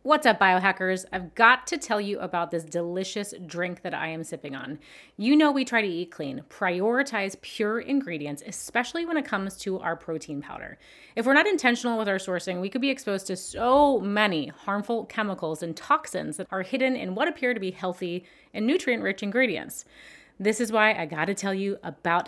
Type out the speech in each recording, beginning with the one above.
What's up, biohackers? I've got to tell you about this delicious drink that I am sipping on. You know, we try to eat clean, prioritize pure ingredients, especially when it comes to our protein powder. If we're not intentional with our sourcing, we could be exposed to so many harmful chemicals and toxins that are hidden in what appear to be healthy and nutrient rich ingredients. This is why I got to tell you about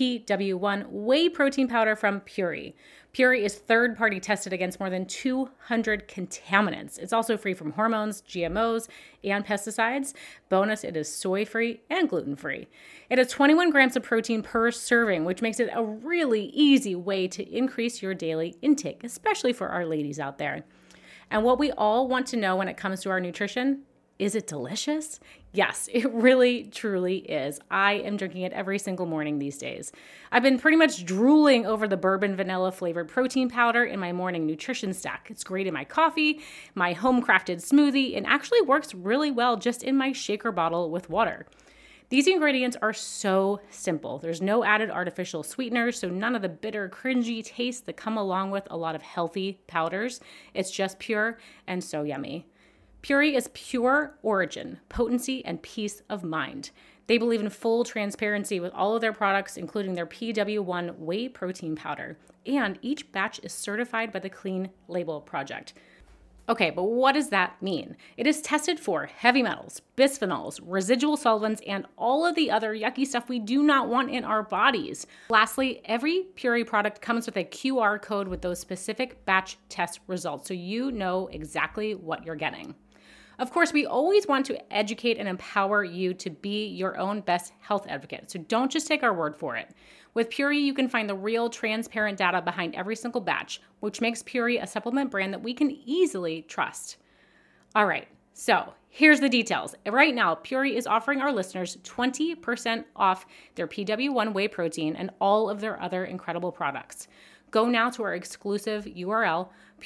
PW1 whey protein powder from Puori. Puori is third-party tested against more than 200 contaminants. It's also free from hormones, GMOs, and pesticides. Bonus, it is soy-free and gluten-free. It has 21 grams of protein per serving, which makes it a really easy way to increase your daily intake, especially for our ladies out there. And what we all want to know when it comes to our nutrition, is it delicious? Yes, it really, truly is. I am drinking it every single morning these days. I've been pretty much drooling over the bourbon vanilla flavored protein powder in my morning nutrition stack. It's great in my coffee, my home crafted smoothie, and actually works really well just in my shaker bottle with water. These ingredients are so simple. There's no added artificial sweeteners, so none of the bitter, cringy tastes that come along with a lot of healthy powders. It's just pure and so yummy. Puori is pure origin, potency, and peace of mind. They believe in full transparency with all of their products, including their PW1 whey protein powder. And each batch is certified by the Clean Label Project. Okay, but what does that mean? It is tested for heavy metals, bisphenols, residual solvents, and all of the other yucky stuff we do not want in our bodies. Lastly, every Puori product comes with a QR code with those specific batch test results, so you know exactly what you're getting. Of course, we always want to educate and empower you to be your own best health advocate, so don't just take our word for it. With Puori, you can find the real, transparent data behind every single batch, which makes Puori a supplement brand that we can easily trust. All right, so here's the details. Right now, Puori is offering our listeners 20% off their PW1 whey protein and all of their other incredible products. Go now to our exclusive URL,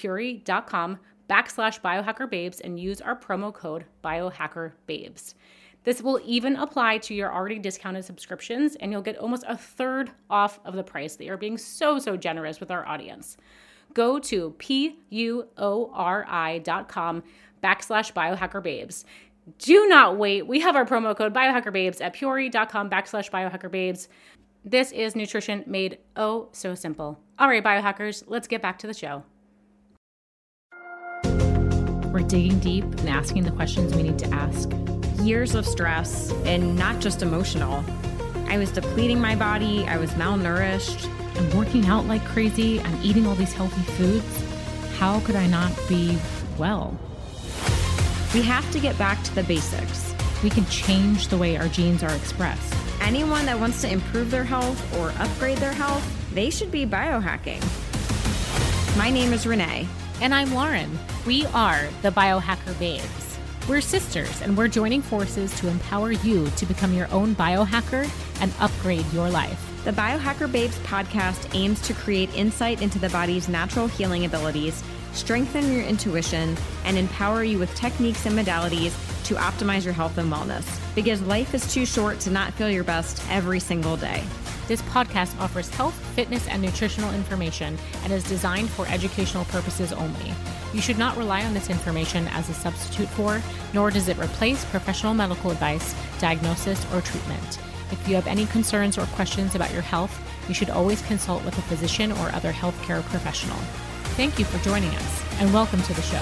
puori.com/biohackerbabes, and use our promo code biohackerbabes. This will even apply to your already discounted subscriptions, and you'll get almost a third off of the price. They are being so generous with our audience. Go to puori.com/biohackerbabes. Do not wait. We have our promo code biohackerbabes at puori.com/biohackerbabes. This is nutrition made oh so simple. All right, biohackers, let's get back to the show. We're digging deep and asking the questions we need to ask. Years of stress, and not just emotional. I was depleting my body. I was malnourished. I'm working out like crazy. I'm eating all these healthy foods. How could I not be well? We have to get back to the basics. We can change the way our genes are expressed. Anyone that wants to improve their health or upgrade their health, they should be biohacking. My name is Renee. And I'm Lauren. We are the Biohacker Babes. We're sisters, and we're joining forces to empower you to become your own biohacker and upgrade your life. The Biohacker Babes podcast aims to create insight into the body's natural healing abilities, strengthen your intuition, and empower you with techniques and modalities to optimize your health and wellness. Because life is too short to not feel your best every single day. This podcast offers health, fitness, and nutritional information and is designed for educational purposes only. You should not rely on this information as a substitute for, nor does it replace professional medical advice, diagnosis, or treatment. If you have any concerns or questions about your health, you should always consult with a physician or other healthcare professional. Thank you for joining us, and welcome to the show.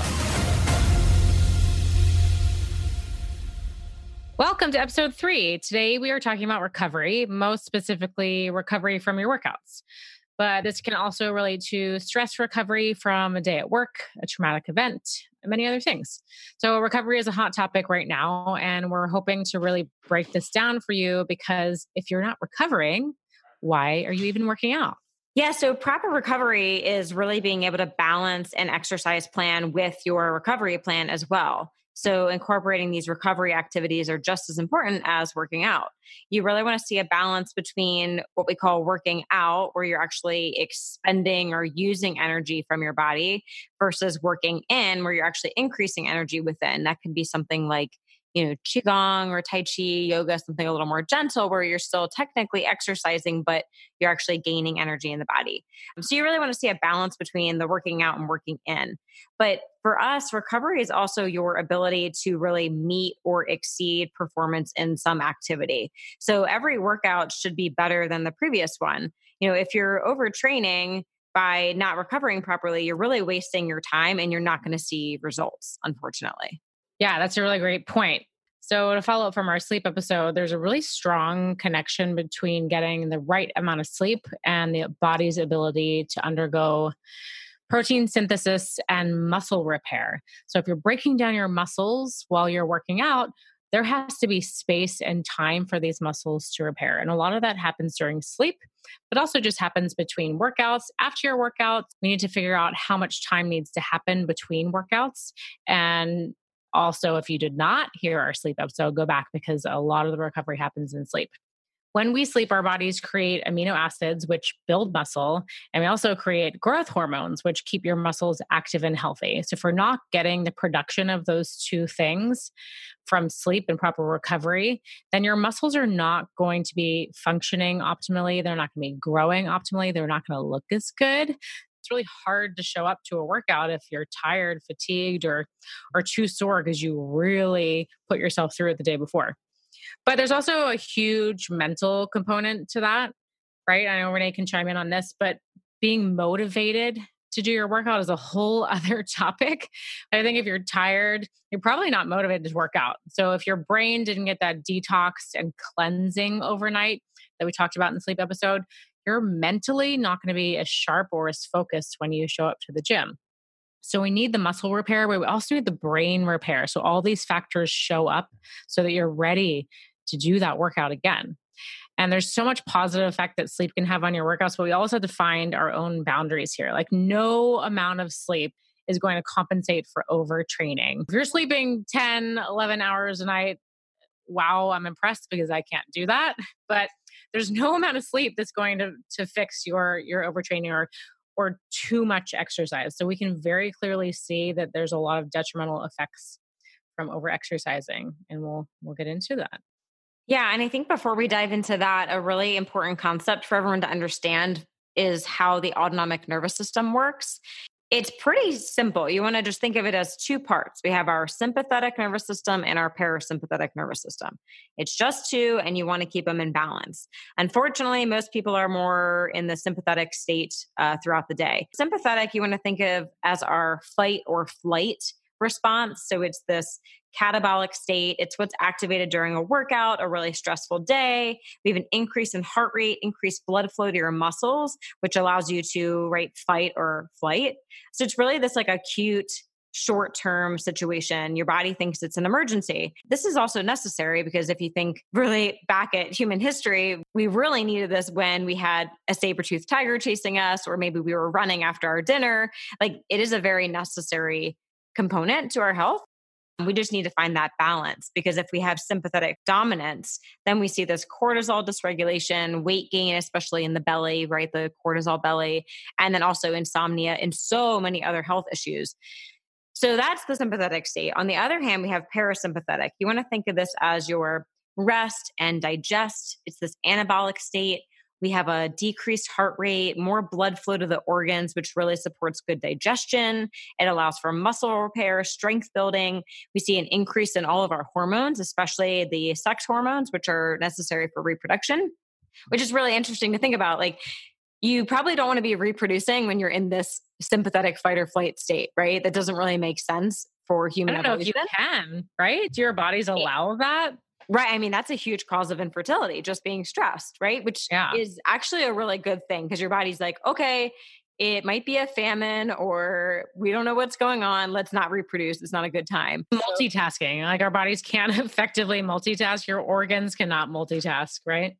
Welcome to episode 3. Today we are talking about recovery, most specifically recovery from your workouts. But this can also relate to stress recovery from a day at work, a traumatic event, and many other things. So recovery is a hot topic right now, and we're hoping to really break this down for you because if you're not recovering, why are you even working out? Yeah, so proper recovery is really being able to balance an exercise plan with your recovery plan as well. So incorporating these recovery activities are just as important as working out. You really want to see a balance between what we call working out, where you're actually expending or using energy from your body, versus working in, where you're actually increasing energy within. That could be something like qigong or tai chi, yoga, something a little more gentle where you're still technically exercising, but you're actually gaining energy in the body. So you really want to see a balance between the working out and working in. But for us, recovery is also your ability to really meet or exceed performance in some activity. So every workout should be better than the previous one. If you're overtraining by not recovering properly, you're really wasting your time and you're not going to see results, unfortunately. Yeah, that's a really great point. So, to follow up from our sleep episode, there's a really strong connection between getting the right amount of sleep and the body's ability to undergo protein synthesis and muscle repair. So, if you're breaking down your muscles while you're working out, there has to be space and time for these muscles to repair. And a lot of that happens during sleep, but also just happens between workouts. After your workouts, we need to figure out how much time needs to happen between workouts. And also, if you did not hear our sleep episode, go back because a lot of the recovery happens in sleep. When we sleep, our bodies create amino acids, which build muscle, and we also create growth hormones, which keep your muscles active and healthy. So, if we're not getting the production of those two things from sleep and proper recovery, then your muscles are not going to be functioning optimally. They're not going to be growing optimally. They're not going to look as good. It's really hard to show up to a workout if you're tired, fatigued, or too sore because you really put yourself through it the day before. But there's also a huge mental component to that, right? I know Renee can chime in on this, but being motivated to do your workout is a whole other topic. I think if you're tired, you're probably not motivated to work out. So if your brain didn't get that detox and cleansing overnight that we talked about in the sleep episode, you're mentally not going to be as sharp or as focused when you show up to the gym. So we need the muscle repair, but we also need the brain repair. So all these factors show up so that you're ready to do that workout again. And there's so much positive effect that sleep can have on your workouts, but we also have to find our own boundaries here. Like no amount of sleep is going to compensate for overtraining. If you're sleeping 10, 11 hours a night, wow, I'm impressed because I can't do that. But there's no amount of sleep that's going to fix your overtraining or too much exercise. So we can very clearly see that there's a lot of detrimental effects from overexercising, and we'll get into that. Yeah. And I think before we dive into that, a really important concept for everyone to understand is how the autonomic nervous system works. It's pretty simple. You want to just think of it as two parts. We have our sympathetic nervous system and our parasympathetic nervous system. It's just two, and you want to keep them in balance. Unfortunately, most people are more in the sympathetic state throughout the day. Sympathetic, you want to think of as our fight or flight response. So it's this catabolic state. It's what's activated during a workout, a really stressful day. We have an increase in heart rate, increased blood flow to your muscles, which allows you to fight or flight. So it's really this acute short-term situation. Your body thinks it's an emergency. This is also necessary because if you think really back at human history, we really needed this when we had a saber-toothed tiger chasing us, or maybe we were running after our dinner. It is a very necessary component to our health. We just need to find that balance, because if we have sympathetic dominance, then we see this cortisol dysregulation, weight gain, especially in the belly, right? The cortisol belly, and then also insomnia and so many other health issues. So that's the sympathetic state. On the other hand, we have parasympathetic. You want to think of this as your rest and digest. It's this anabolic state. We have a decreased heart rate, more blood flow to the organs, which really supports good digestion. It allows for muscle repair, strength building. We see an increase in all of our hormones, especially the sex hormones, which are necessary for reproduction, which is really interesting to think about. You probably don't want to be reproducing when you're in this sympathetic fight or flight state, right? That doesn't really make sense for human evolution. I don't know if you can, right? Do your bodies allow that? Right. I mean, that's a huge cause of infertility, just being stressed, right? Which is actually a really good thing, because your body's like, okay, it might be a famine or we don't know what's going on. Let's not reproduce. It's not a good time. Multitasking. Our bodies can't effectively multitask. Your organs cannot multitask, right?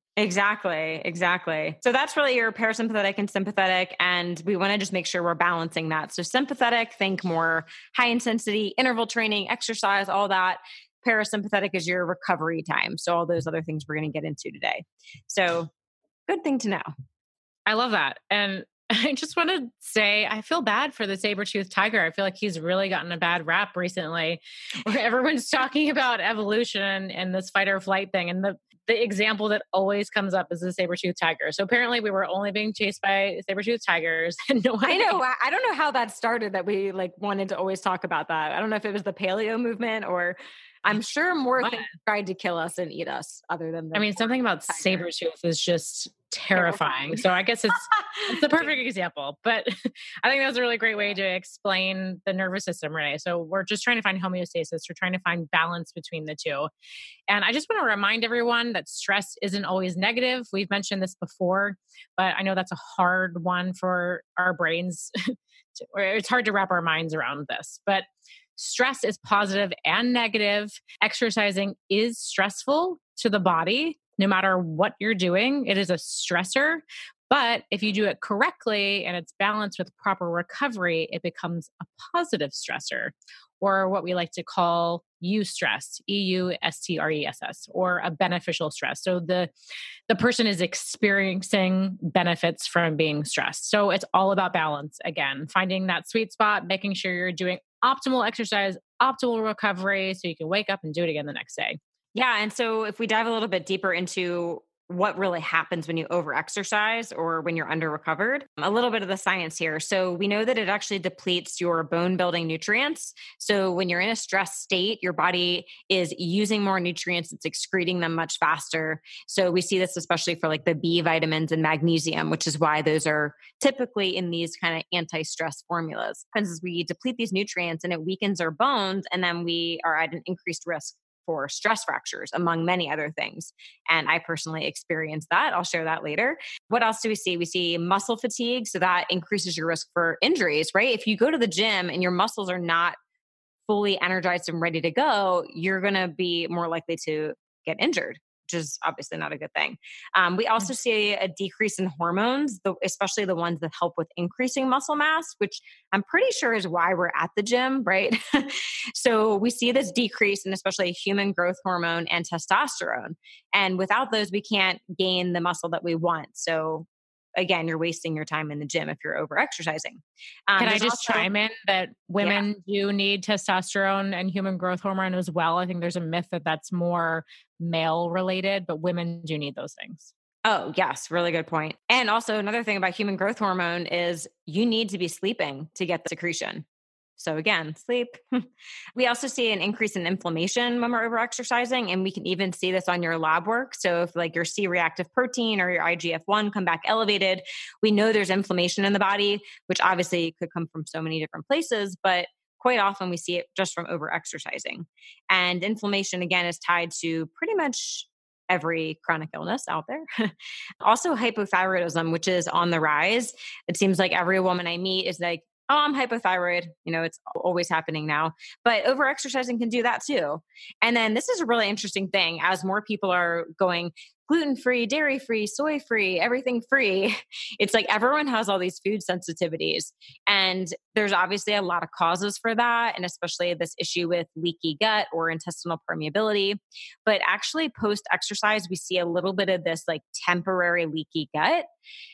Exactly. So that's really your parasympathetic and sympathetic. And we want to just make sure we're balancing that. So sympathetic, think more high intensity, interval training, exercise, all that. Parasympathetic is your recovery time. So all those other things we're going to get into today. So good thing to know. I love that. And I just want to say I feel bad for the saber-toothed tiger. I feel like he's really gotten a bad rap recently where everyone's talking about evolution and this fight or flight thing. And the example that always comes up is the saber-toothed tiger. So apparently we were only being chased by saber-toothed tigers and no one. I know. I don't know how that started that we like wanted to always talk about that. I don't know if it was the paleo movement or I'm sure more things tried to kill us and eat us other than I mean, something about saber-tooth is just terrifying. So I guess it's the perfect example. But I think that was a really great way to explain the nervous system, Renee. So we're just trying to find homeostasis. We're trying to find balance between the two. And I just want to remind everyone that stress isn't always negative. We've mentioned this before, but I know that's a hard one for our brains. It's hard to wrap our minds around this. But stress is positive and negative. Exercising is stressful to the body. No matter what you're doing, it is a stressor. But if you do it correctly and it's balanced with proper recovery, it becomes a positive stressor, or what we like to call eustress, EUSTRESS, or a beneficial stress. So the person is experiencing benefits from being stressed. So it's all about balance. Again, finding that sweet spot, making sure you're doing optimal exercise, optimal recovery, so you can wake up and do it again the next day. Yeah. And so if we dive a little bit deeper into what really happens when you overexercise or when you're under recovered, a little bit of the science here. So we know that it actually depletes your bone building nutrients. So when you're in a stress state, your body is using more nutrients, it's excreting them much faster. So we see this especially for like the B vitamins and magnesium, which is why those are typically in these kind of anti-stress formulas. What happens is we deplete these nutrients and it weakens our bones, and then we are at an increased risk for stress fractures, among many other things. And I personally experienced that. I'll share that later. What else do we see? We see muscle fatigue. So that increases your risk for injuries, right? If you go to the gym and your muscles are not fully energized and ready to go, you're going to be more likely to get injured, which is obviously not a good thing. We also see a decrease in hormones, especially the ones that help with increasing muscle mass, which I'm pretty sure is why we're at the gym, right? So we see this decrease in especially human growth hormone and testosterone. And without those, we can't gain the muscle that we want. So again, you're wasting your time in the gym if you're over exercising. Can I just chime in that women do need testosterone and human growth hormone as well? I think there's a myth that that's more male related, but women do need those things. Oh, yes. Really good point. And also another thing about human growth hormone is you need to be sleeping to get the secretion. So again, sleep. We also see an increase in inflammation when we're overexercising, and we can even see this on your lab work. So if like your C-reactive protein or your IGF-1 come back elevated, we know there's inflammation in the body, which obviously could come from so many different places, but quite often we see it just from overexercising. And inflammation, again, is tied to pretty much every chronic illness out there. Also hypothyroidism, which is on the rise. It seems like every woman I meet is like, oh, I'm hypothyroid. You know, it's always happening now. But overexercising can do that too. And then this is a really interesting thing as more people are going gluten-free, dairy-free, soy-free, everything free. It's like everyone has all these food sensitivities. And there's obviously a lot of causes for that, and especially this issue with leaky gut or intestinal permeability. But actually post-exercise, we see a little bit of this like temporary leaky gut.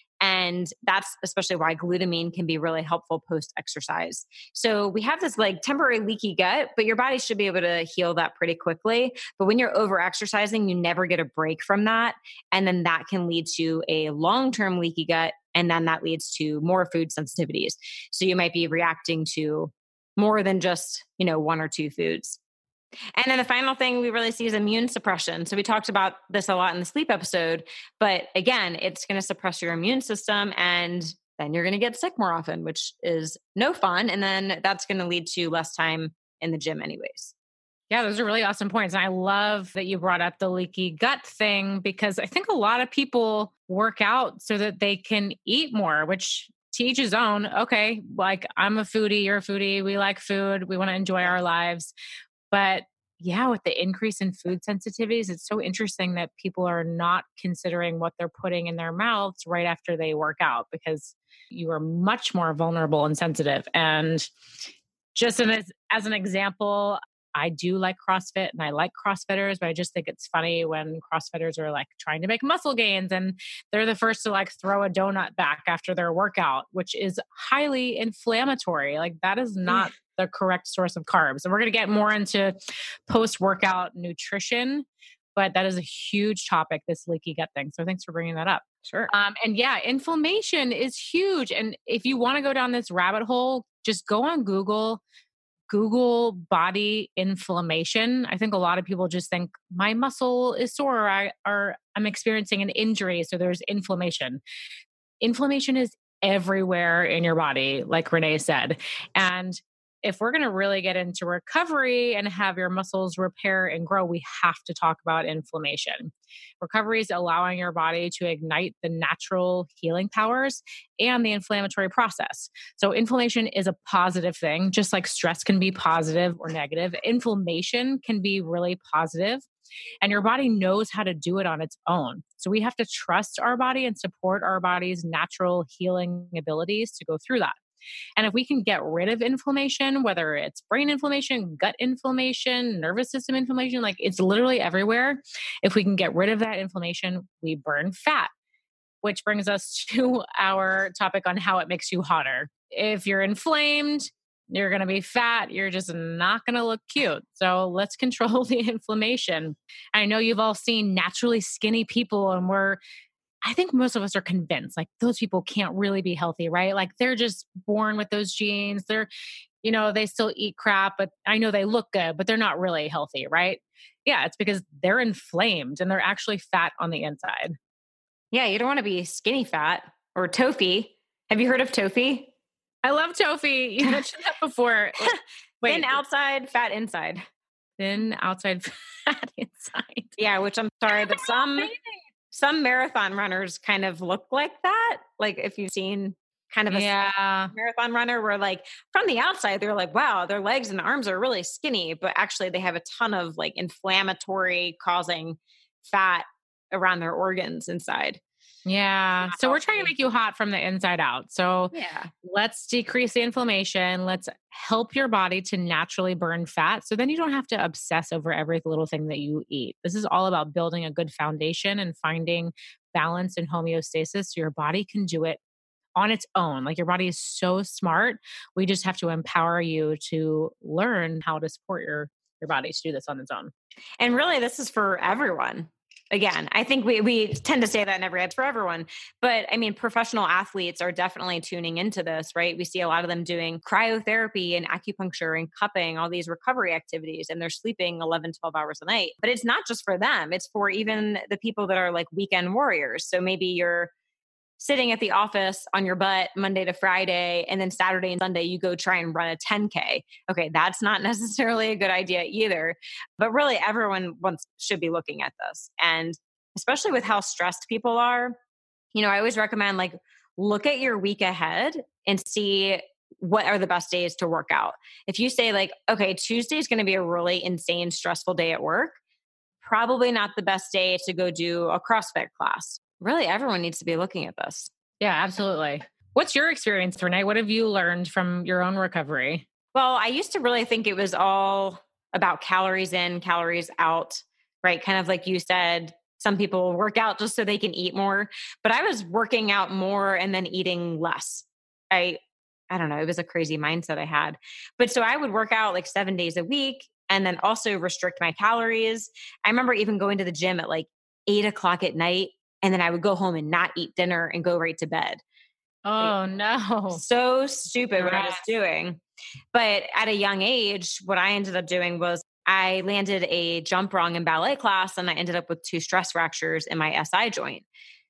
And that's especially why glutamine can be really helpful post-exercise. So we have this like temporary leaky gut, but your body should be able to heal that pretty quickly. But when you're over-exercising, you never get a break from that. And then that can lead to a long-term leaky gut. And then that leads to more food sensitivities. So you might be reacting to more than just, one or two foods. And then the final thing we really see is immune suppression. So we talked about this a lot in the sleep episode, but again, it's going to suppress your immune system and then you're going to get sick more often, which is no fun. And then that's going to lead to less time in the gym anyways. Yeah, those are really awesome points. And I love that you brought up the leaky gut thing because I think a lot of people work out so that they can eat more, which to each his own. Okay, like I'm a foodie, you're a foodie, we like food, we want to enjoy our lives. But yeah, with the increase in food sensitivities, it's so interesting that people are not considering what they're putting in their mouths right after they work out because you are much more vulnerable and sensitive. And just as an example, I do like CrossFit and I like CrossFitters, but I just think it's funny when CrossFitters are like trying to make muscle gains and they're the first to like throw a donut back after their workout, which is highly inflammatory. Like that is not the correct source of carbs. And we're going to get more into post workout nutrition, but that is a huge topic, this leaky gut thing. So thanks for bringing that up. Sure. And yeah, inflammation is huge. And if you want to go down this rabbit hole, just go on Google body inflammation. I think a lot of people just think my muscle is sore or I'm experiencing an injury. So there's inflammation. Inflammation is everywhere in your body, like Renee said. And if we're going to really get into recovery and have your muscles repair and grow, we have to talk about inflammation. Recovery is allowing your body to ignite the natural healing powers and the inflammatory process. So inflammation is a positive thing, just like stress can be positive or negative. Inflammation can be really positive, and your body knows how to do it on its own. So we have to trust our body and support our body's natural healing abilities to go through that. And if we can get rid of inflammation, whether it's brain inflammation, gut inflammation, nervous system inflammation, like it's literally everywhere. If we can get rid of that inflammation, we burn fat, which brings us to our topic on how it makes you hotter. If you're inflamed, you're going to be fat. You're just not going to look cute. So let's control the inflammation. I know you've all seen naturally skinny people, and I think most of us are convinced like those people can't really be healthy, right? Like they're just born with those genes. They still eat crap, but I know they look good, but they're not really healthy, right? Yeah, it's because they're inflamed and they're actually fat on the inside. Yeah, you don't want to be skinny fat or tofu. Have you heard of tofu? I love tofu. You mentioned that before. Wait, thin outside, fat inside. Thin outside, fat inside. Yeah, which I'm sorry, but some marathon runners kind of look like that. Like if you've seen kind of a marathon runner where like from the outside, they're like, wow, their legs and arms are really skinny, but actually they have a ton of like inflammatory causing fat around their organs inside. Yeah. So we're trying to make you hot from the inside out. So let's decrease the inflammation. Let's help your body to naturally burn fat. So then you don't have to obsess over every little thing that you eat. This is all about building a good foundation and finding balance and homeostasis so your body can do it on its own. Like your body is so smart. We just have to empower you to learn how to support your body to do this on its own. And really, this is for everyone. Again, I think we tend to say that in every ad for everyone, but I mean, professional athletes are definitely tuning into this, right? We see a lot of them doing cryotherapy and acupuncture and cupping, all these recovery activities, and they're sleeping 11, 12 hours a night. But it's not just for them. It's for even the people that are like weekend warriors. So maybe you're sitting at the office on your butt Monday to Friday, and then Saturday and Sunday, you go try and run a 10K. Okay, that's not necessarily a good idea either. But really, everyone should be looking at this. And especially with how stressed people are, I always recommend like look at your week ahead and see what are the best days to work out. If you say like, okay, Tuesday is going to be a really insane, stressful day at work, probably not the best day to go do a CrossFit class. Really, everyone needs to be looking at this. Yeah, absolutely. What's your experience, Renee? What have you learned from your own recovery? Well, I used to really think it was all about calories in, calories out, right? Kind of like you said, some people work out just so they can eat more, but I was working out more and then eating less. I don't know. It was a crazy mindset I had. But so I would work out like 7 days a week and then also restrict my calories. I remember even going to the gym at like 8:00 at night. And then I would go home and not eat dinner and go right to bed. Oh, no. So stupid what I was doing. But at a young age, what I ended up doing was I landed a jump wrong in ballet class and I ended up with 2 stress fractures in my SI joint,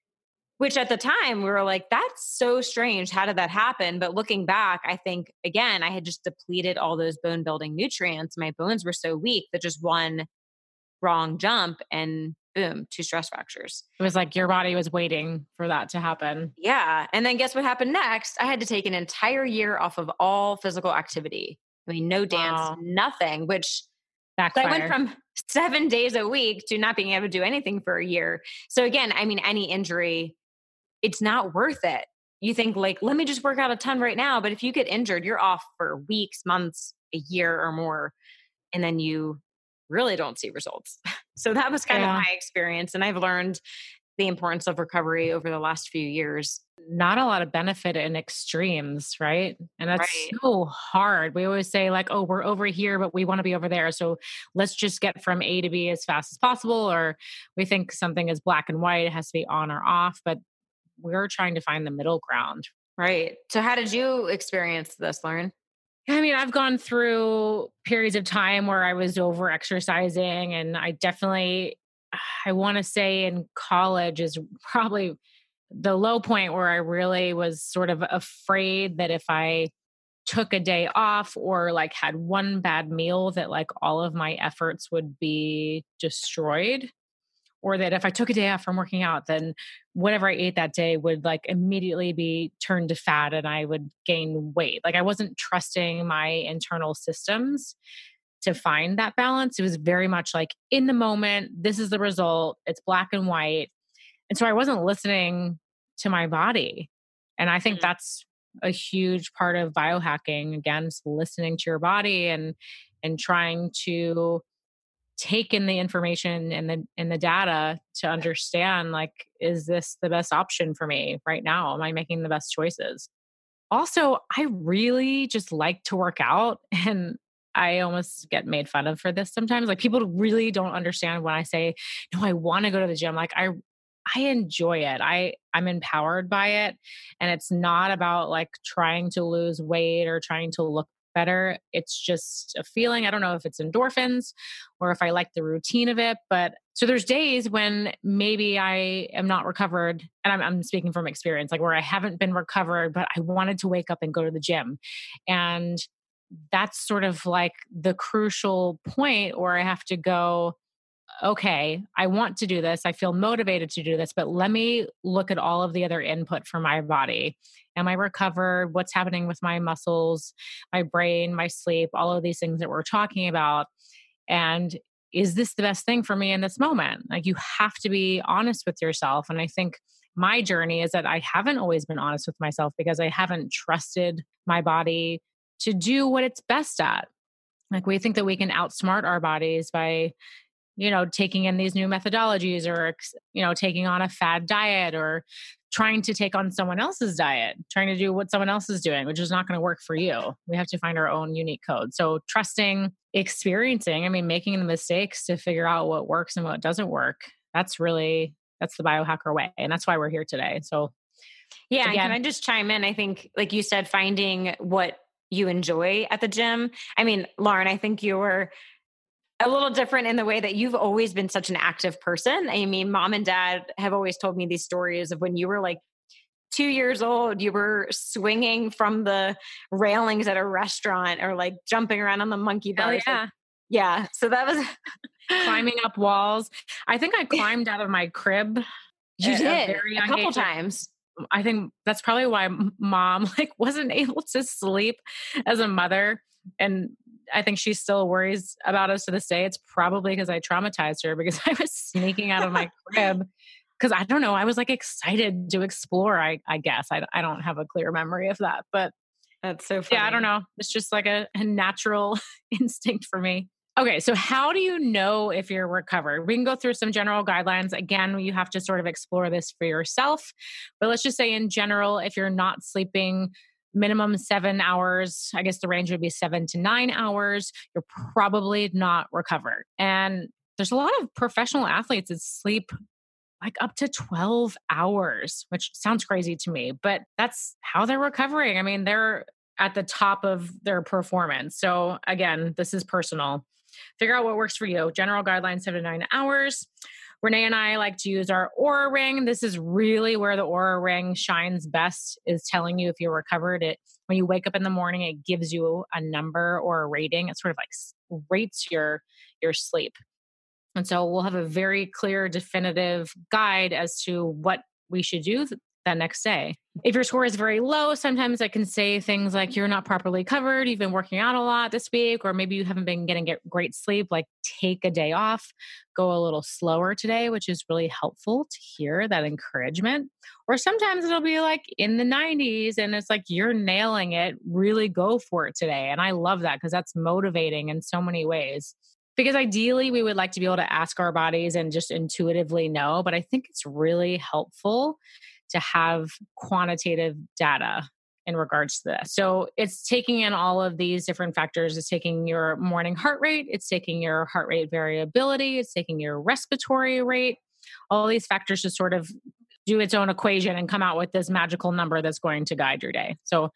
which at the time we were like, that's so strange. How did that happen? But looking back, I think, again, I had just depleted all those bone building nutrients. My bones were so weak that just one wrong jump and boom, 2 stress fractures. It was like your body was waiting for that to happen. Yeah. And then guess what happened next? I had to take an entire year off of all physical activity. I mean, no dance, nothing, which backfired. So I went from 7 days a week to not being able to do anything for a year. So again, I mean, any injury, it's not worth it. You think like, let me just work out a ton right now. But if you get injured, you're off for weeks, months, a year or more. and then you really don't see results. So that was kind of Yeah. my experience. And I've learned the importance of recovery over the last few years. Not a lot of benefit in extremes, right? And that's Right. so hard. We always say, like, oh, we're over here, but we want to be over there. So let's just get from A to B as fast as possible. Or we think something is black and white, it has to be on or off, but we're trying to find the middle ground. Right. So how did you experience this, Lauren? I mean, I've gone through periods of time where I was over exercising, and I definitely, I want to say in college is probably the low point where I really was sort of afraid that if I took a day off or like had one bad meal that like all of my efforts would be destroyed, or that if I took a day off from working out, then whatever I ate that day would like immediately be turned to fat and I would gain weight. Like I wasn't trusting my internal systems to find that balance. It was very much like in the moment, this is the result, it's black and white. And so I wasn't listening to my body. And I think Mm. that's a huge part of biohacking. Again, is listening to your body and trying to take in the information and the data to understand, like, is this the best option for me right now? Am I making the best choices? Also, I really just like to work out, and I almost get made fun of for this sometimes. Like people really don't understand when I say, "No, I want to go to the gym." Like I enjoy it. I'm empowered by it, and it's not about like trying to lose weight or trying to look better. It's just a feeling. I don't know if it's endorphins or if I like the routine of it, but so there's days when maybe I am not recovered, and I'm speaking from experience, like where I haven't been recovered, but I wanted to wake up and go to the gym. And that's sort of like the crucial point where I have to go, okay, I want to do this. I feel motivated to do this, but let me look at all of the other input for my body. Am I recovered? What's happening with my muscles, my brain, my sleep, all of these things that we're talking about? And is this the best thing for me in this moment? Like you have to be honest with yourself. And I think my journey is that I haven't always been honest with myself because I haven't trusted my body to do what it's best at. Like we think that we can outsmart our bodies by taking in these new methodologies or, taking on a fad diet or trying to take on someone else's diet, trying to do what someone else is doing, which is not going to work for you. We have to find our own unique code. So trusting, experiencing, I mean, making the mistakes to figure out what works and what doesn't work. That's the biohacker way. And that's why we're here today. So Yeah. And can again, I just chime in? I think, like you said, finding what you enjoy at the gym. I mean, Lauren, I think you're a little different in the way that you've always been such an active person. I mean, mom and dad have always told me these stories of when you were like 2 years old, you were swinging from the railings at a restaurant or like jumping around on the monkey hell bars. Like, yeah. yeah. So that was Climbing up walls. I think I climbed out of my crib you at a did very a young couple age. times. I think that's probably why mom like wasn't able to sleep as a mother. And I think she still worries about us to this day. It's probably because I traumatized her because I was sneaking out of my crib because I don't know. I was like excited to explore. I guess I don't have a clear memory of that, but That's so yeah, I funny. don't know. It's just like a natural instinct for me. Okay, so how do you know if you're recovered? We can go through some general guidelines. Again, you have to sort of explore this for yourself. But let's just say in general, if you're not sleeping minimum 7 hours, I guess the range would be 7 to 9 hours, you're probably not recovered. And there's a lot of professional athletes that sleep like up to 12 hours, which sounds crazy to me, but that's how they're recovering. I mean, they're at the top of their performance. So again, this is personal. Figure out what works for you. General guidelines 7 to 9 hours. Renee and I like to use our Aura Ring. This is really where the Aura Ring shines best, is telling you if you're recovered. It when you wake up in the morning, it gives you a number or a rating. It sort of like rates your sleep. And so we'll have a very clear, definitive guide as to what we should do that next day. If your score is very low, sometimes I can say things like you're not properly covered, you've been working out a lot this week, or maybe you haven't been getting great sleep, like take a day off, go a little slower today, which is really helpful to hear that encouragement. Or sometimes it'll be like in the 90s and it's like you're nailing it, really go for it today. And I love that because that's motivating in so many ways. Because ideally, we would like to be able to ask our bodies and just intuitively know, but I think it's really helpful to have quantitative data in regards to this. So it's taking in all of these different factors. It's taking your morning heart rate, it's taking your heart rate variability, it's taking your respiratory rate, all these factors to sort of do its own equation and come out with this magical number that's going to guide your day. So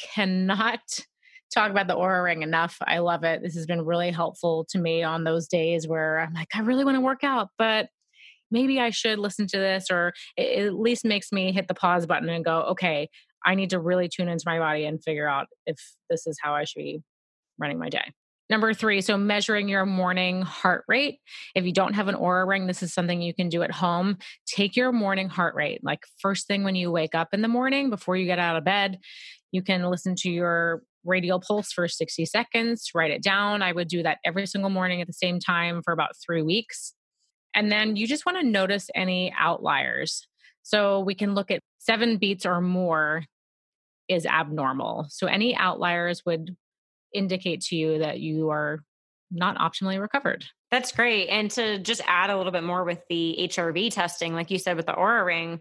cannot talk about the Oura Ring enough. I love it. This has been really helpful to me on those days where I'm like, I really want to work out, but maybe I should listen to this, or it at least makes me hit the pause button and go, okay, I need to really tune into my body and figure out if this is how I should be running my day. Number 3, so measuring your morning heart rate. If you don't have an Oura Ring, this is something you can do at home. Take your morning heart rate, like first thing when you wake up in the morning, before you get out of bed, you can listen to your radial pulse for 60 seconds, write it down. I would do that every single morning at the same time for about 3 weeks. And then you just want to notice any outliers. So we can look at 7 beats or more is abnormal. So any outliers would indicate to you that you are not optimally recovered. That's great. And to just add a little bit more with the HRV testing, like you said with the Oura Ring.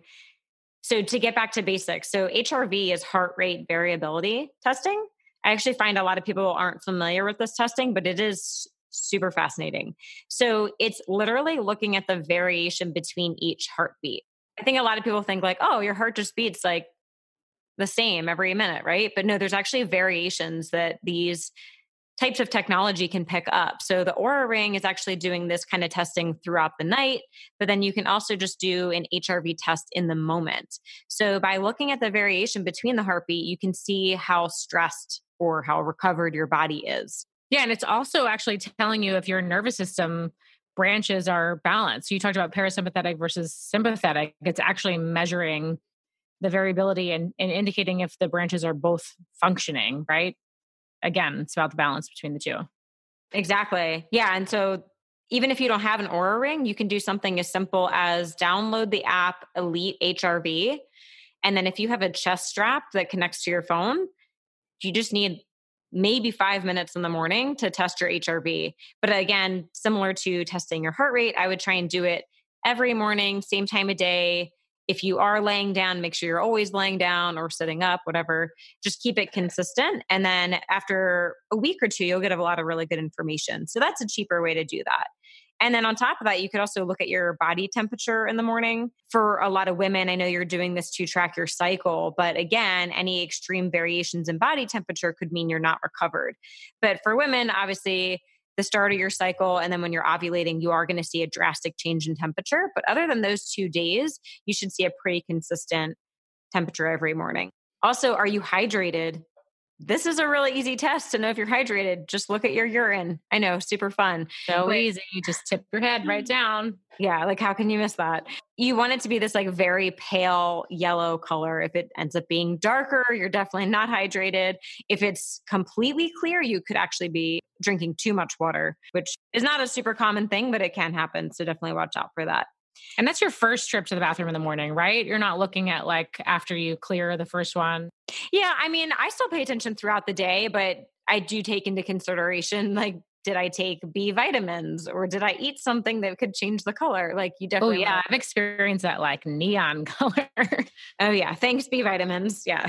So to get back to basics, so HRV is heart rate variability testing. I actually find a lot of people aren't familiar with this testing, but it is super fascinating. So it's literally looking at the variation between each heartbeat. I think a lot of people think like, oh, your heart just beats like the same every minute, right? But no, there's actually variations that these types of technology can pick up. So the Oura Ring is actually doing this kind of testing throughout the night, but then you can also just do an HRV test in the moment. So by looking at the variation between the heartbeat, you can see how stressed or how recovered your body is. Yeah, and it's also actually telling you if your nervous system branches are balanced. So you talked about parasympathetic versus sympathetic. It's actually measuring the variability and indicating if the branches are both functioning, right? Again, it's about the balance between the two. Exactly. Yeah. And so even if you don't have an Oura Ring, you can do something as simple as download the app Elite HRV. And then if you have a chest strap that connects to your phone, you just need maybe 5 minutes in the morning to test your HRV. But again, similar to testing your heart rate, I would try and do it every morning, same time of day. If you are laying down, make sure you're always laying down or sitting up, whatever. Just keep it consistent. And then after a week or two, you'll get a lot of really good information. So that's a cheaper way to do that. And then on top of that, you could also look at your body temperature in the morning. For a lot of women, I know you're doing this to track your cycle, but again, any extreme variations in body temperature could mean you're not recovered. But for women, obviously, the start of your cycle and then when you're ovulating, you are going to see a drastic change in temperature. But other than those 2 days, you should see a pretty consistent temperature every morning. Also, are you hydrated? This is a really easy test to know if you're hydrated. Just look at your urine. I know, super fun. So easy. You just tip your head right down. Yeah, like how can you miss that? You want it to be this like very pale yellow color. If it ends up being darker, you're definitely not hydrated. If it's completely clear, you could actually be drinking too much water, which is not a super common thing, but it can happen. So definitely watch out for that. And that's your first trip to the bathroom in the morning, right? You're not looking at like after you clear the first one. Yeah, I mean, I still pay attention throughout the day, but I do take into consideration like, did I take B vitamins or did I eat something that could change the color? Like you definitely. Oh yeah, I've experienced that like neon color. Oh yeah, thanks B vitamins. Yeah.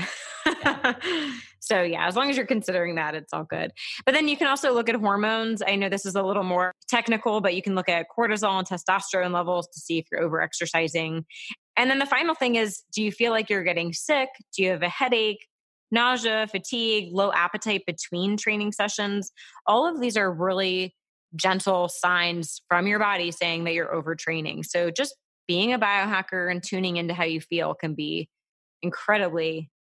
So yeah, as long as you're considering that, it's all good. But then you can also look at hormones. I know this is a little more technical, but you can look at cortisol and testosterone levels to see if you're overexercising. And then the final thing is, do you feel like you're getting sick? Do you have a headache, nausea, fatigue, low appetite between training sessions? All of these are really gentle signs from your body saying that you're overtraining. So just being a biohacker and tuning into how you feel can be incredibly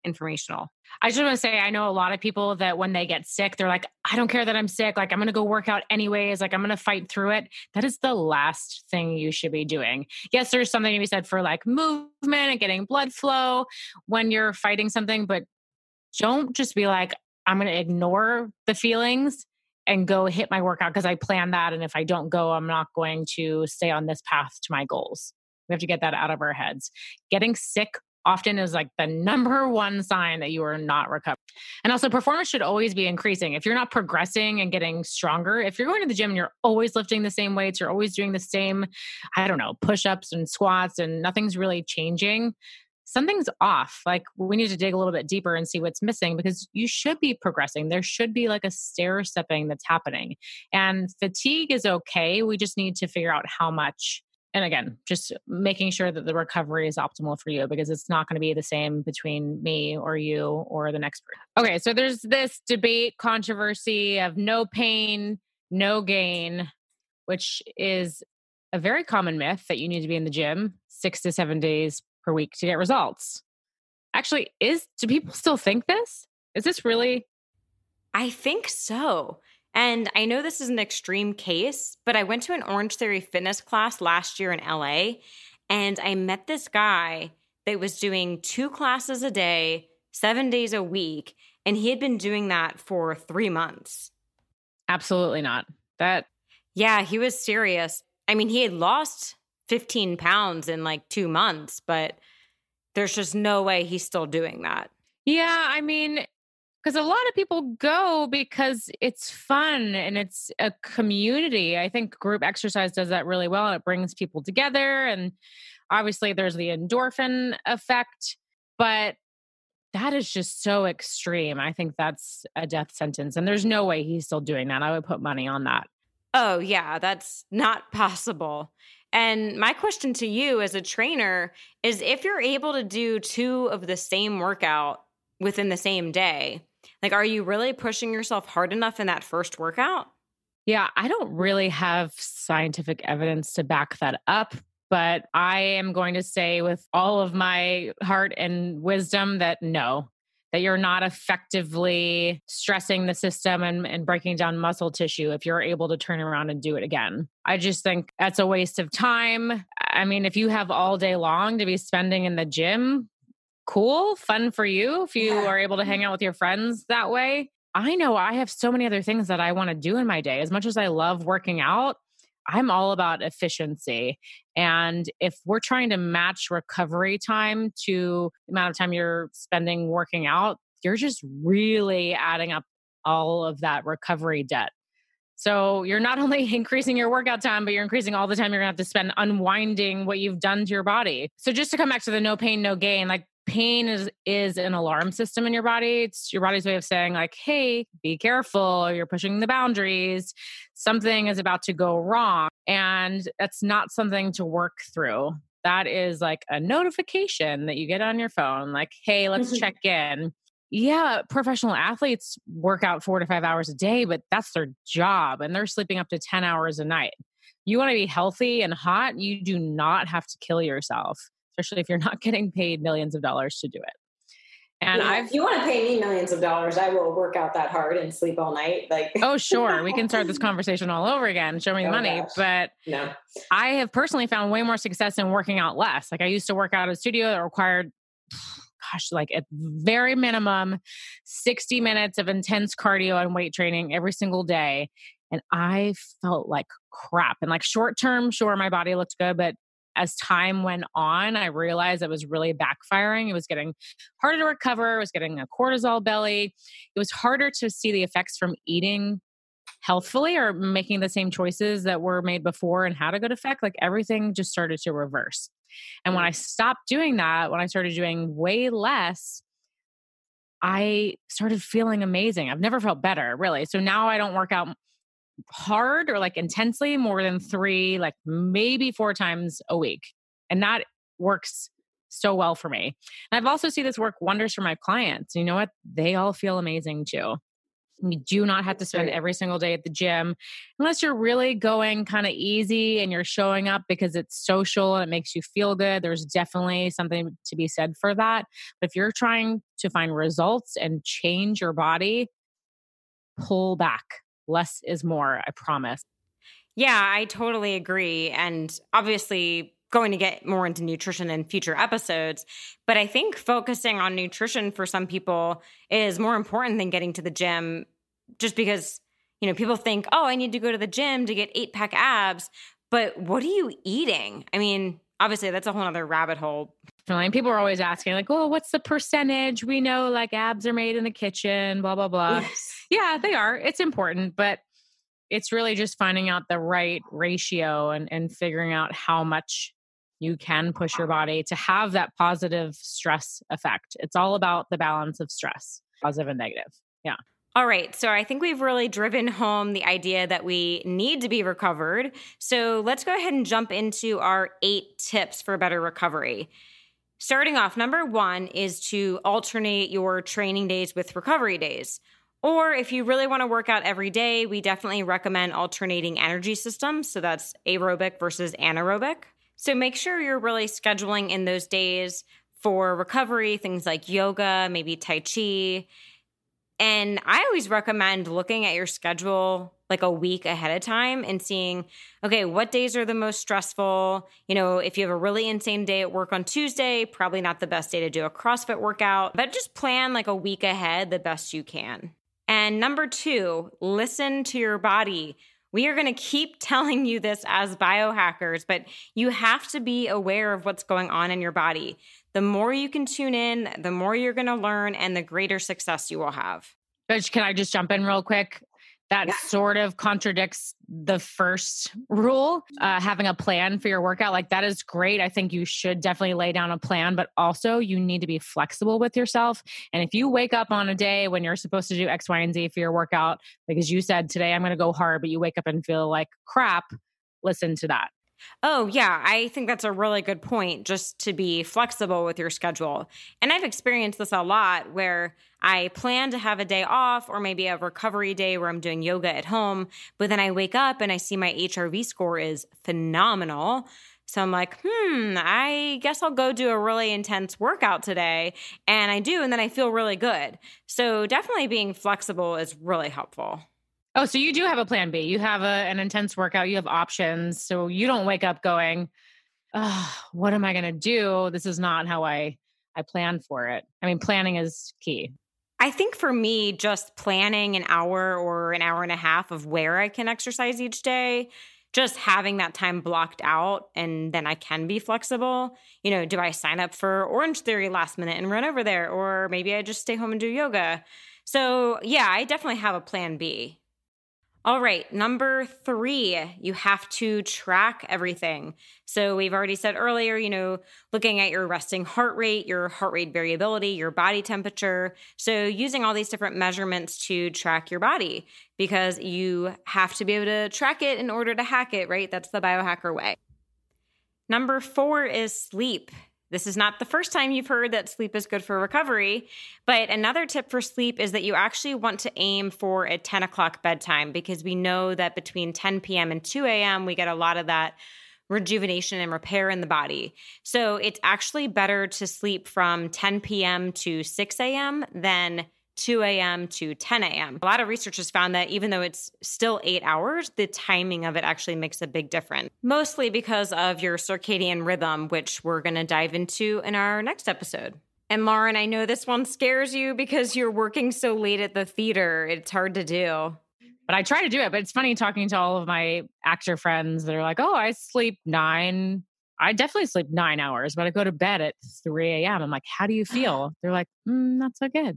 informational. I just want to say, I know a lot of people that when they get sick, they're like, I don't care that I'm sick. Like, I'm going to go work out anyways. Like, I'm going to fight through it. That is the last thing you should be doing. Yes, there's something to be said for like movement and getting blood flow when you're fighting something, but don't just be like, I'm going to ignore the feelings and go hit my workout because I planned that. And if I don't go, I'm not going to stay on this path to my goals. We have to get that out of our heads. Getting sick often is like the number one sign that you are not recovering. And also, performance should always be increasing. If you're not progressing and getting stronger, if you're going to the gym and you're always lifting the same weights, you're always doing the same, I don't know, push-ups and squats and nothing's really changing, something's off. Like, we need to dig a little bit deeper and see what's missing, because you should be progressing. There should be like a stair stepping that's happening. And fatigue is okay. We just need to figure out how much. And again, just making sure that the recovery is optimal for you, because it's not going to be the same between me or you or the next person. Okay, so there's this debate, controversy of no pain, no gain, which is a very common myth that you need to be in the gym 6 to 7 days per week to get results. Actually, do people still think this? Is this really? I think so. And I know this is an extreme case, but I went to an Orange Theory fitness class last year in LA, and I met this guy that was doing 2 classes a day, 7 days a week, and he had been doing that for 3 months. Absolutely not. Yeah, he was serious. I mean, he had lost 15 pounds in like 2 months, but there's just no way he's still doing that. Yeah, I mean, because a lot of people go because it's fun and it's a community. I think group exercise does that really well, and it brings people together. And obviously there's the endorphin effect, but that is just so extreme. I think that's a death sentence. And there's no way he's still doing that. I would put money on that. Oh, yeah, that's not possible. And my question to you as a trainer is, if you're able to do 2 of the same workout within the same day, like, are you really pushing yourself hard enough in that first workout? Yeah, I don't really have scientific evidence to back that up, but I am going to say with all of my heart and wisdom that no, that you're not effectively stressing the system and breaking down muscle tissue if you're able to turn around and do it again. I just think that's a waste of time. I mean, if you have all day long to be spending in the gym, cool, fun for you. If you are able to hang out with your friends that way. I know I have so many other things that I want to do in my day. As much as I love working out, I'm all about efficiency. And if we're trying to match recovery time to the amount of time you're spending working out, you're just really adding up all of that recovery debt. So you're not only increasing your workout time, but you're increasing all the time you're gonna have to spend unwinding what you've done to your body. So just to come back to the no pain, no gain, like, pain is an alarm system in your body. It's your body's way of saying like, hey, be careful. You're pushing the boundaries. Something is about to go wrong. And that's not something to work through. That is like a notification that you get on your phone. Like, hey, let's check in. Yeah, professional athletes work out 4 to 5 hours a day, but that's their job. And they're sleeping up to 10 hours a night. You want to be healthy and hot. You do not have to kill yourself, especially if you're not getting paid millions of dollars to do it. And if you want to pay me millions of dollars, I will work out that hard and sleep all night. Like, oh, sure. We can start this conversation all over again. Show me the money. Gosh. But no, I have personally found way more success in working out less. Like, I used to work out at a studio that required, like at very minimum, 60 minutes of intense cardio and weight training every single day. And I felt like crap. And like, short term, sure, my body looked good, but as time went on, I realized it was really backfiring. It was getting harder to recover. It was getting a cortisol belly. It was harder to see the effects from eating healthfully or making the same choices that were made before and had a good effect. Like, everything just started to reverse. And when I stopped doing that, when I started doing way less, I started feeling amazing. I've never felt better, really. So now I don't work out hard or like intensely more than 3, like maybe 4 times a week. And that works so well for me. And I've also seen this work wonders for my clients. You know what? They all feel amazing too. You do not have to spend every single day at the gym unless you're really going kind of easy and you're showing up because it's social and it makes you feel good. There's definitely something to be said for that. But if you're trying to find results and change your body, pull back. Less is more, I promise. Yeah, I totally agree. And obviously, going to get more into nutrition in future episodes. But I think focusing on nutrition for some people is more important than getting to the gym, just because, people think, oh, I need to go to the gym to get 8-pack abs. But what are you eating? I mean, obviously, that's a whole other rabbit hole. And people are always asking, like, oh, what's the percentage? We know like abs are made in the kitchen, blah, blah, blah. Yes. Yeah, they are. It's important. But it's really just finding out the right ratio and figuring out how much you can push your body to have that positive stress effect. It's all about the balance of stress, positive and negative. Yeah. All right. So I think we've really driven home the idea that we need to be recovered. So let's go ahead and jump into our 8 tips for better recovery. Starting off, number 1 is to alternate your training days with recovery days. Or if you really want to work out every day, we definitely recommend alternating energy systems. So that's aerobic versus anaerobic. So make sure you're really scheduling in those days for recovery, things like yoga, maybe Tai Chi. And I always recommend looking at your schedule like a week ahead of time and seeing, okay, what days are the most stressful? If you have a really insane day at work on Tuesday, probably not the best day to do a CrossFit workout, but just plan like a week ahead the best you can. And number 2, listen to your body. We are going to keep telling you this as biohackers, but you have to be aware of what's going on in your body. The more you can tune in, the more you're going to learn and the greater success you will have. Coach, can I just jump in real quick? That sort of contradicts the first rule, having a plan for your workout. Like that is great. I think you should definitely lay down a plan, but also you need to be flexible with yourself. And if you wake up on a day when you're supposed to do X, Y, and Z for your workout, because you said today I'm going to go hard, but you wake up and feel like crap, listen to that. Oh, yeah. I think that's a really good point, just to be flexible with your schedule. And I've experienced this a lot where I plan to have a day off or maybe a recovery day where I'm doing yoga at home, but then I wake up and I see my HRV score is phenomenal. So I'm like, I guess I'll go do a really intense workout today. And I do, and then I feel really good. So definitely being flexible is really helpful. Oh, so you do have a plan B. You have an intense workout. You have options. So you don't wake up going, what am I going to do? This is not how I planned for it. I mean, planning is key. I think for me, just planning an hour or an hour and a half of where I can exercise each day, just having that time blocked out, and then I can be flexible. Do I sign up for Orange Theory last minute and run over there? Or maybe I just stay home and do yoga. So yeah, I definitely have a plan B. All right, number 3, you have to track everything. So we've already said earlier, looking at your resting heart rate, your heart rate variability, your body temperature. So using all these different measurements to track your body, because you have to be able to track it in order to hack it, right? That's the biohacker way. Number 4 is sleep. This is not the first time you've heard that sleep is good for recovery, but another tip for sleep is that you actually want to aim for a 10 o'clock bedtime, because we know that between 10 p.m. and 2 a.m., we get a lot of that rejuvenation and repair in the body. So it's actually better to sleep from 10 p.m. to 6 a.m. than 2 a.m. to 10 a.m. A lot of research has found that even though it's still 8 hours, the timing of it actually makes a big difference, mostly because of your circadian rhythm, which we're going to dive into in our next episode. And Lauren, I know this one scares you because you're working so late at the theater. It's hard to do. But I try to do it. But it's funny talking to all of my actor friends. They're like, oh, I definitely sleep 9 hours, but I go to bed at 3 a.m. I'm like, how do you feel? They're like, not so good.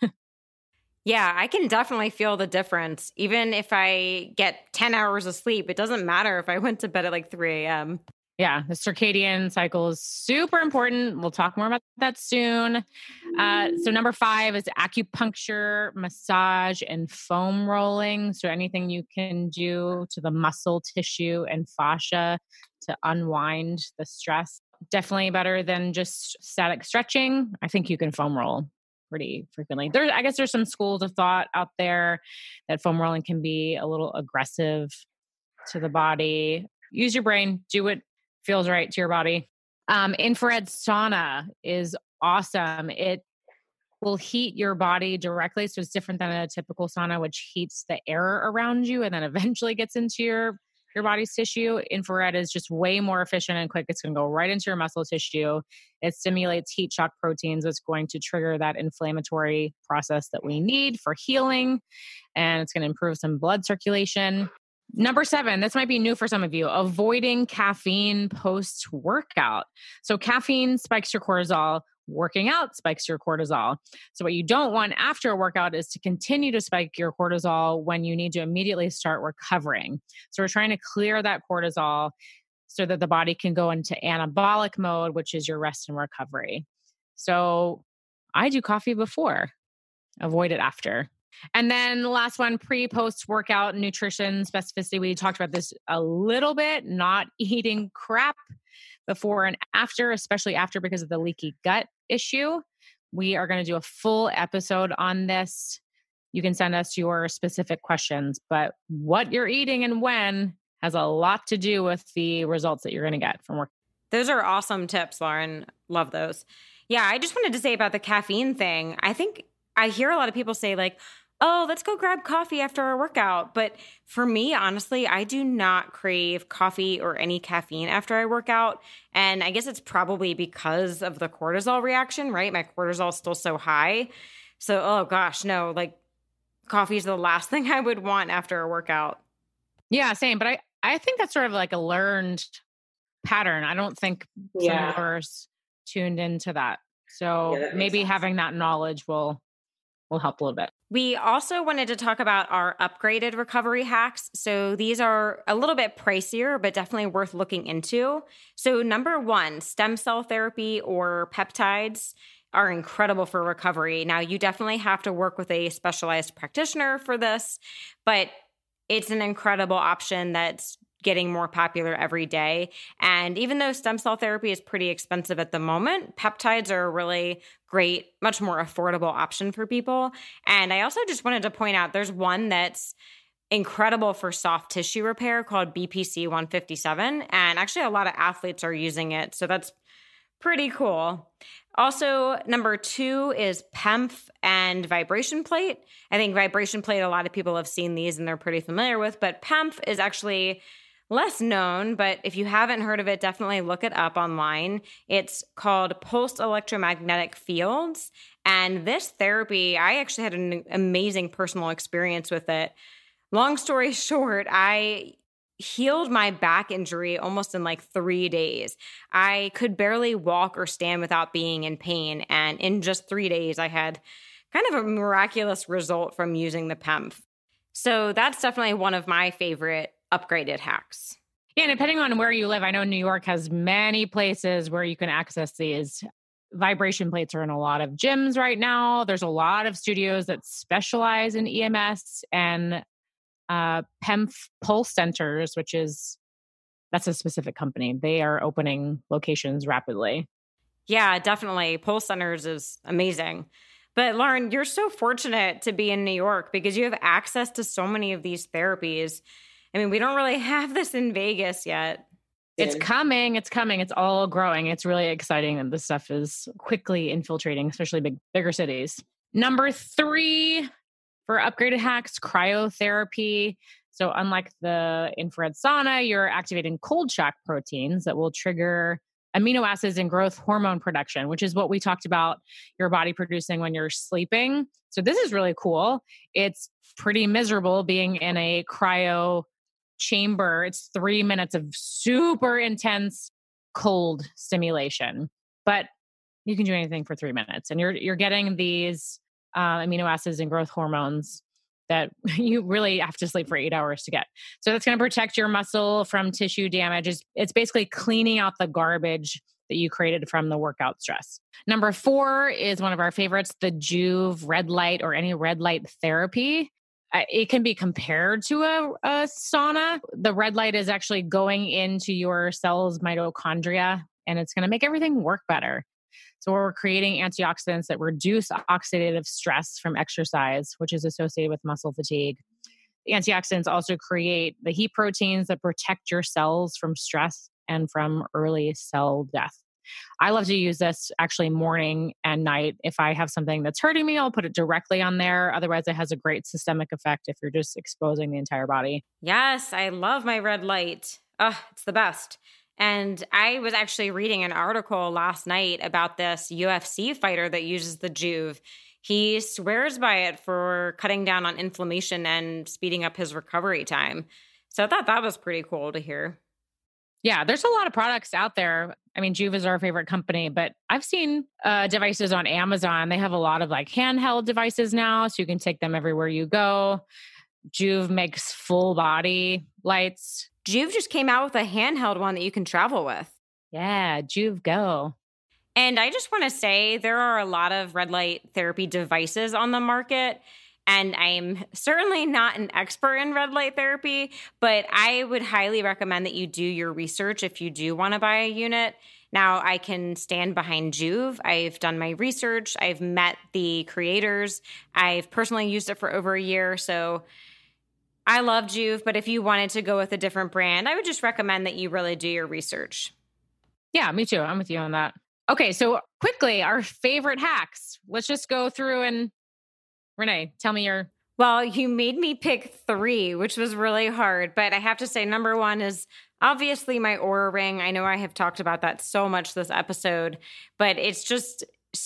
Yeah, I can definitely feel the difference. Even if I get 10 hours of sleep, it doesn't matter if I went to bed at like 3 a.m. Yeah, the circadian cycle is super important. We'll talk more about that soon. So number 5 is acupuncture, massage, and foam rolling. So anything you can do to the muscle tissue and fascia to unwind the stress. Definitely better than just static stretching. I think you can foam roll pretty frequently. I guess there's some schools of thought out there that foam rolling can be a little aggressive to the body. Use your brain, do what feels right to your body. Infrared sauna is awesome. It will heat your body directly. So it's different than a typical sauna, which heats the air around you and then eventually gets into your body's tissue. Infrared is just way more efficient and quick. It's going to go right into your muscle tissue. It stimulates heat shock proteins. It's going to trigger that inflammatory process that we need for healing. And it's going to improve some blood circulation. Number 7, this might be new for some of you, avoiding caffeine post-workout. So caffeine spikes your cortisol. Working out spikes your cortisol. So what you don't want after a workout is to continue to spike your cortisol when you need to immediately start recovering. So we're trying to clear that cortisol so that the body can go into anabolic mode, which is your rest and recovery. So I do coffee before, avoid it after. And then the last one, pre-post workout nutrition specificity. We talked about this a little bit, not eating crap before and after, especially after because of the leaky gut issue. We are going to do a full episode on this. You can send us your specific questions, but what you're eating and when has a lot to do with the results that you're going to get from work. Those are awesome tips, Lauren. Love those. Yeah, I just wanted to say about the caffeine thing. I think I hear a lot of people say like, oh, let's go grab coffee after our workout. But for me, honestly, I do not crave coffee or any caffeine after I work out. And I guess it's probably because of the cortisol reaction, right? My cortisol is still so high. So, oh gosh, no, like coffee is the last thing I would want after a workout. Yeah, same. But I think that's sort of like a learned pattern. I don't think some of us tuned into that. So maybe having that knowledge will help a little bit. We also wanted to talk about our upgraded recovery hacks. So these are a little bit pricier, but definitely worth looking into. So number 1, stem cell therapy or peptides are incredible for recovery. Now, you definitely have to work with a specialized practitioner for this, but it's an incredible option that's getting more popular every day. And even though stem cell therapy is pretty expensive at the moment, peptides are a really great, much more affordable option for people. And I also just wanted to point out there's one that's incredible for soft tissue repair called BPC 157. And actually a lot of athletes are using it. So that's pretty cool. Also, number 2 is PEMF and vibration plate. I think vibration plate, a lot of people have seen these and they're pretty familiar with, but PEMF is actually less known, but if you haven't heard of it, definitely look it up online. It's called pulsed electromagnetic fields. And this therapy, I actually had an amazing personal experience with it. Long story short, I healed my back injury almost in like 3 days. I could barely walk or stand without being in pain. And in just 3 days, I had kind of a miraculous result from using the PEMF. So that's definitely one of my favorite upgraded hacks. Yeah, and depending on where you live, I know New York has many places where you can access these. Vibration plates are in a lot of gyms right now. There's a lot of studios that specialize in EMS and PEMF Pulse Centers, that's a specific company. They are opening locations rapidly. Yeah, definitely. Pulse Centers is amazing. But Lauren, you're so fortunate to be in New York because you have access to so many of these therapies. I mean, we don't really have this in Vegas yet. It's coming. It's coming. It's all growing. It's really exciting that this stuff is quickly infiltrating, especially bigger cities. Number 3 for upgraded hacks, cryotherapy. So unlike the infrared sauna, you're activating cold shock proteins that will trigger amino acids and growth hormone production, which is what we talked about your body producing when you're sleeping. So this is really cool. It's pretty miserable being in a cryo chamber. It's 3 minutes of super intense cold stimulation, but you can do anything for 3 minutes, and you're getting these amino acids and growth hormones that you really have to sleep for 8 hours to get. So that's going to protect your muscle from tissue damage. It's basically cleaning out the garbage that you created from the workout stress. Number 4 is one of our favorites, the Joovv red light or any red light therapy. It can be compared to a sauna. The red light is actually going into your cells' mitochondria, and it's going to make everything work better. So we're creating antioxidants that reduce oxidative stress from exercise, which is associated with muscle fatigue. The antioxidants also create the heat proteins that protect your cells from stress and from early cell death. I love to use this actually morning and night. If I have something that's hurting me, I'll put it directly on there. Otherwise, it has a great systemic effect if you're just exposing the entire body. Yes, I love my red light. It's the best. And I was actually reading an article last night about this UFC fighter that uses the Joovv. He swears by it for cutting down on inflammation and speeding up his recovery time. So I thought that was pretty cool to hear. Yeah, there's a lot of products out there. I mean, Joovv is our favorite company, but I've seen devices on Amazon. They have a lot of like handheld devices now, so you can take them everywhere you go. Joovv makes full body lights. Joovv just came out with a handheld one that you can travel with. Yeah, Joovv Go. And I just want to say there are a lot of red light therapy devices on the market. And I'm certainly not an expert in red light therapy, but I would highly recommend that you do your research if you do want to buy a unit. Now, I can stand behind Joovv. I've done my research. I've met the creators. I've personally used it for over a year. So I love Joovv, but if you wanted to go with a different brand, I would just recommend that you really do your research. Yeah, me too. I'm with you on that. Okay, so quickly, our favorite hacks. Let's just go through and Renee, tell me your... Well, you made me pick 3, which was really hard. But I have to say, number 1 is obviously my Oura Ring. I know I have talked about that so much this episode, but it's just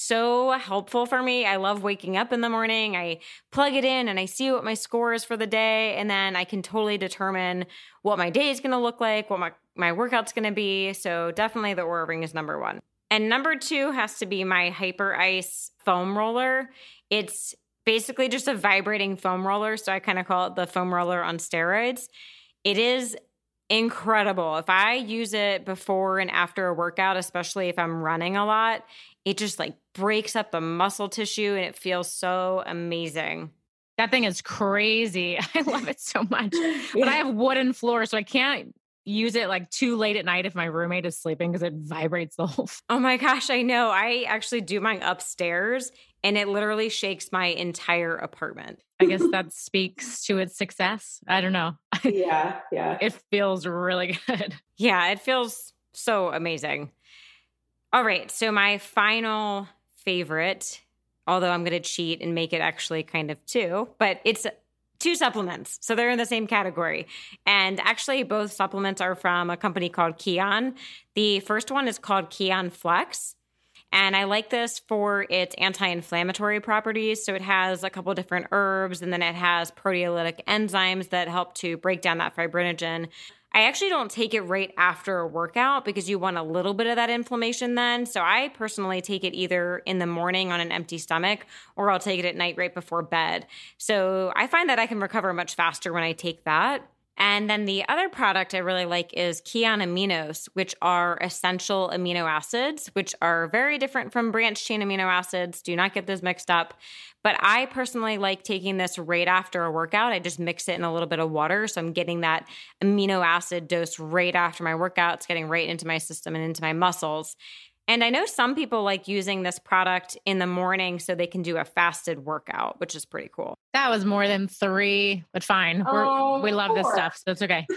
so helpful for me. I love waking up in the morning. I plug it in and I see what my score is for the day. And then I can totally determine what my day is going to look like, what my workout's going to be. So definitely the Oura Ring is number 1. And number 2 has to be my Hyper Ice foam roller. It's basically just a vibrating foam roller. So I kind of call it the foam roller on steroids. It is incredible. If I use it before and after a workout, especially if I'm running a lot, it just like breaks up the muscle tissue and it feels so amazing. That thing is crazy. I love it so much. But I have wooden floors, so I can't use it like too late at night if my roommate is sleeping because it vibrates the whole. Oh my gosh, I know. I actually do mine upstairs and it literally shakes my entire apartment. I guess that speaks to its success. I don't know. Yeah. It feels really good. Yeah, it feels so amazing. All right, so my final favorite, although I'm going to cheat and make it actually kind of 2, but it's 2 supplements. So they're in the same category. And actually, both supplements are from a company called Kion. The first one is called Kion Flex. And I like this for its anti-inflammatory properties. So it has a couple different herbs, and then it has proteolytic enzymes that help to break down that fibrinogen. I actually don't take it right after a workout because you want a little bit of that inflammation then. So I personally take it either in the morning on an empty stomach, or I'll take it at night right before bed. So I find that I can recover much faster when I take that. And then the other product I really like is Kion Aminos, which are essential amino acids, which are very different from branched chain amino acids. Do not get those mixed up. But I personally like taking this right after a workout. I just mix it in a little bit of water. So I'm getting that amino acid dose right after my workout. It's getting right into my system and into my muscles. And I know some people like using this product in the morning so they can do a fasted workout, which is pretty cool. That was more than 3, but fine. We love 4. This stuff, so it's okay.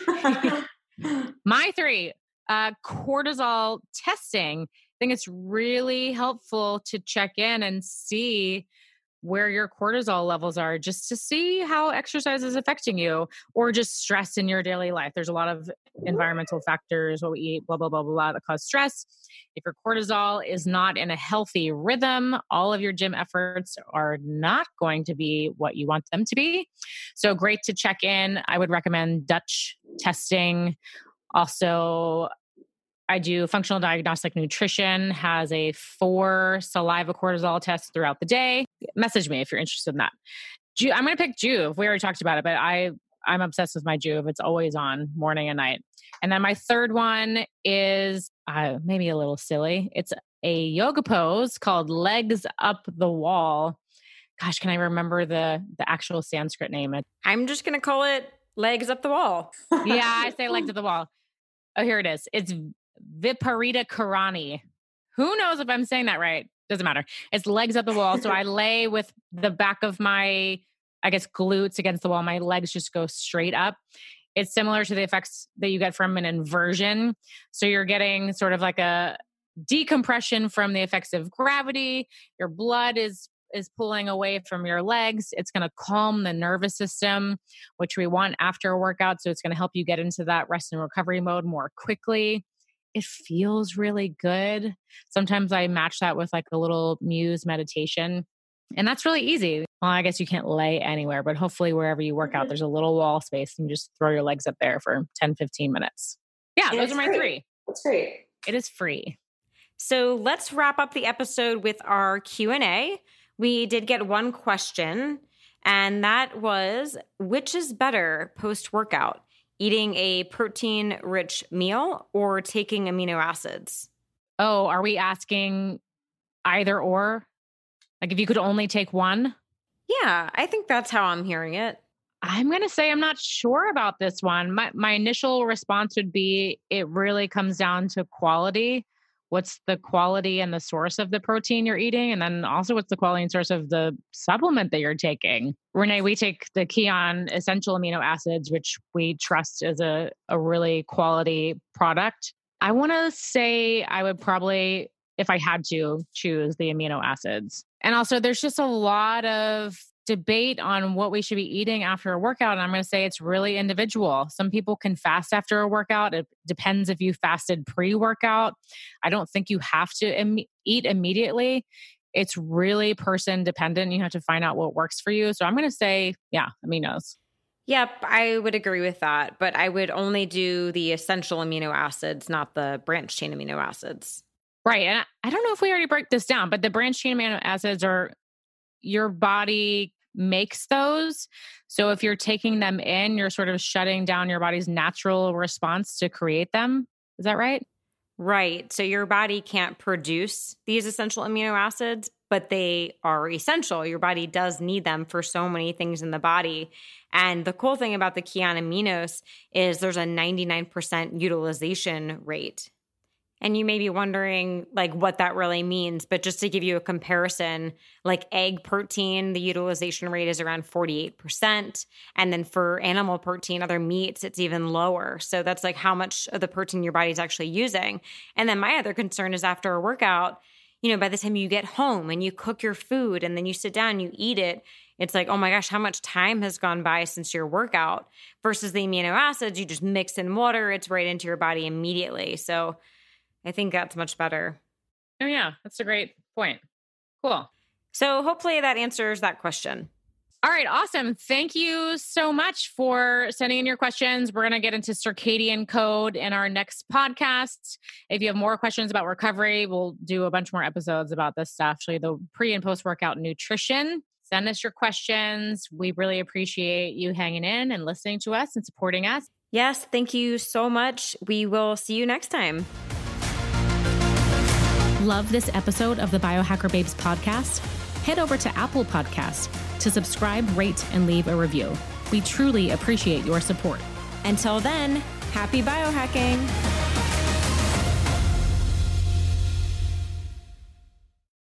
My 3, cortisol testing. I think it's really helpful to check in and see where your cortisol levels are, just to see how exercise is affecting you, or just stress in your daily life. There's a lot of environmental factors, what we eat, blah, blah, blah, blah, blah, that cause stress. If your cortisol is not in a healthy rhythm, all of your gym efforts are not going to be what you want them to be. So great to check in. I would recommend Dutch testing. Also, I do Functional Diagnostic Nutrition, has a 4 saliva cortisol tests throughout the day. Message me if you're interested in that. I'm going to pick Joovv. We already talked about it, but I'm obsessed with my Joovv. It's always on morning and night. And then my third one is maybe a little silly. It's a yoga pose called Legs Up the Wall. Gosh, can I remember the actual Sanskrit name? I'm just going to call it Legs Up the Wall. Yeah, I say Legs Up the Wall. Oh, here it is. It's Viparita Karani. Who knows if I'm saying that right? Doesn't matter. It's legs at the wall. So I lay with the back of my, I guess, glutes against the wall. My legs just go straight up. It's similar to the effects that you get from an inversion. So you're getting sort of like a decompression from the effects of gravity. Your blood is pulling away from your legs. It's going to calm the nervous system, which we want after a workout. So it's going to help you get into that rest and recovery mode more quickly. It feels really good. Sometimes I match that with like a little Muse meditation. And that's really easy. Well, I guess you can't lay anywhere, but hopefully wherever you work out, there's a little wall space and you just throw your legs up there for 10, 15 minutes. Yeah, and those are my free. 3. That's great. It is free. So let's wrap up the episode with our Q&A. We did get one question, and that was, which is better post-workout, eating a protein-rich meal or taking amino acids? Oh, are we asking either or? Like if you could only take one? Yeah, I think that's how I'm hearing it. I'm going to say I'm not sure about this one. My initial response would be it really comes down to quality. What's the quality and the source of the protein you're eating? And then also what's the quality and source of the supplement that you're taking? Renee, we take the Kion essential amino acids, which we trust is a really quality product. I want to say I would probably, if I had to, choose the amino acids. And also there's just a lot of debate on what we should be eating after a workout. And I'm going to say it's really individual. Some people can fast after a workout. It depends if you fasted pre-workout. I don't think you have to eat immediately. It's really person dependent. You have to find out what works for you. So I'm going to say, yeah, aminos. Yep, I would agree with that. But I would only do the essential amino acids, not the branched chain amino acids. Right. And I don't know if we already break this down, but the branched chain amino acids are your body makes those. So if you're taking them in, you're sort of shutting down your body's natural response to create them. Is that right? Right. So your body can't produce these essential amino acids, but they are essential. Your body does need them for so many things in the body. And the cool thing about the Kion aminos is there's a 99% utilization rate. And you may be wondering like what that really means, but just to give you a comparison, like egg protein, the utilization rate is around 48%. And then for animal protein, other meats, it's even lower. So that's like how much of the protein your body's actually using. And then my other concern is after a workout, by the time you get home and you cook your food and then you sit down, you eat it, it's like, oh my gosh, how much time has gone by since your workout versus the amino acids, you just mix in water, it's right into your body immediately. So I think that's much better. Oh, yeah. That's a great point. Cool. So hopefully that answers that question. All right. Awesome. Thank you so much for sending in your questions. We're going to get into circadian code in our next podcast. If you have more questions about recovery, we'll do a bunch more episodes about this stuff, actually the pre and post-workout nutrition. Send us your questions. We really appreciate you hanging in and listening to us and supporting us. Yes. Thank you so much. We will see you next time. Love this episode of the Biohacker Babes podcast? Head over to Apple Podcasts to subscribe, rate, and leave a review. We truly appreciate your support. Until then, happy biohacking.